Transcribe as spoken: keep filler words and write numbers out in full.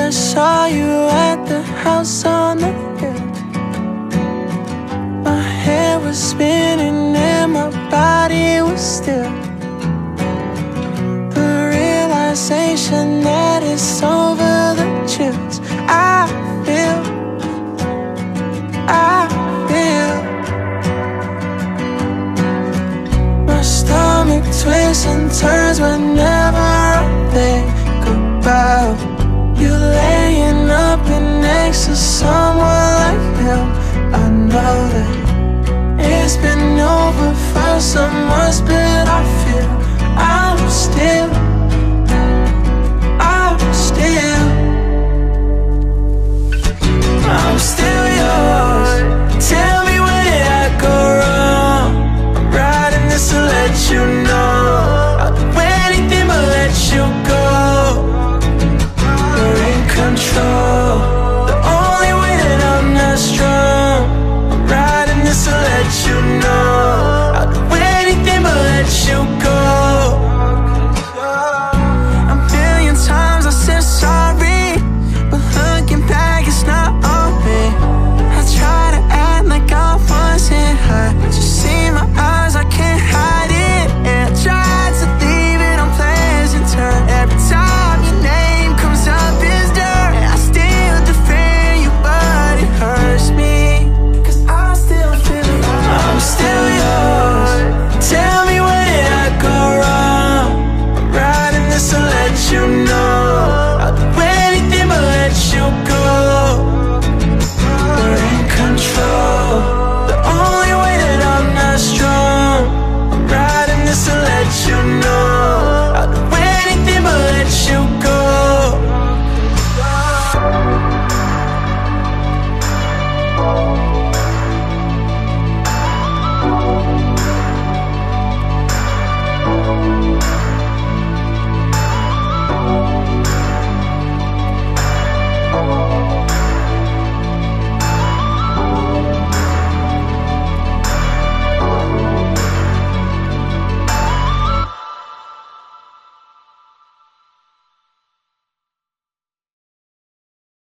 I saw you at the house on the hill. My head was spinning and my body was still. The realization that it's over, the chills I feel, I feel. My stomach twists and turns whenever